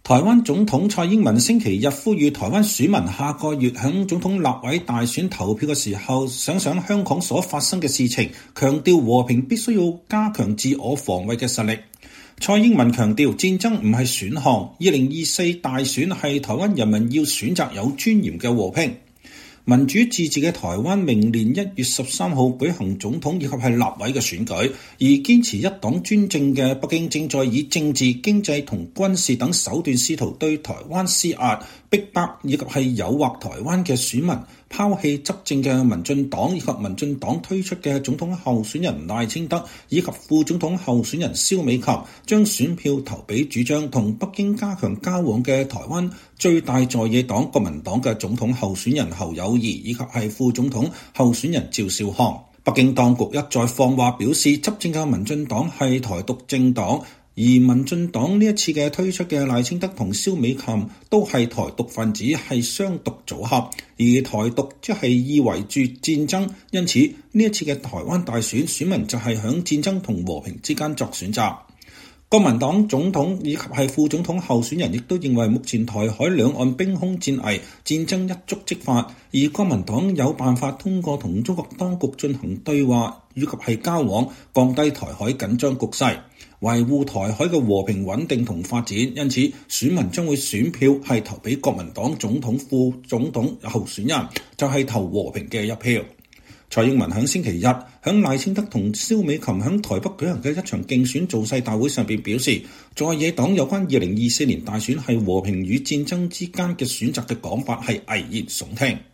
台灣總統蔡英文星期日呼籲台灣選民下個月響總統立委大選投票嘅時候，想想香港所發生嘅事情，強調和平必須要加強自我防衛嘅實力。蔡英文強調戰爭唔係選項，2024大選係台灣人民要選擇有尊嚴嘅和平。民主自治嘅台灣明年1月13號舉行總統以及係立委嘅選舉，而堅持一黨專政嘅北京正在以政治、經濟同軍事等手段試圖對台灣施壓、逼迫以及係誘惑台灣嘅選民拋棄執政嘅民進黨以及民進黨推出嘅總統候選人賴清德以及副總統候選人蕭美琴，將選票投俾主張同北京加強交往嘅台灣最大在野黨國民黨嘅總統候選人侯友宜以及係副總統候選人趙少康。北京當局一再放話表示，執政嘅民進黨係台獨政黨。而民進黨呢一次嘅推出嘅賴清德同蕭美琴都係台獨分子，係雙獨組合，而台獨即係意味住戰爭，因此呢一次嘅台灣大選，選民就係響戰爭同和平之間作選擇。國民黨總統以及係副總統候選人亦都認為目前台海兩岸兵凶戰危，戰爭一觸即發，而國民黨有辦法通過同中國當局進行對話以及係交往，降低台海緊張局勢，維護台海嘅和平穩定同發展。因此選民將會選票係投俾國民黨總統副總統候選人，就係投和平嘅一票。蔡英文喺星期日喺賴清德同蕭美琴喺台北舉行嘅一場競選造勢大會上邊表示，在野黨有關2024年大選係和平與戰爭之間嘅選擇嘅講法係危言聳聽。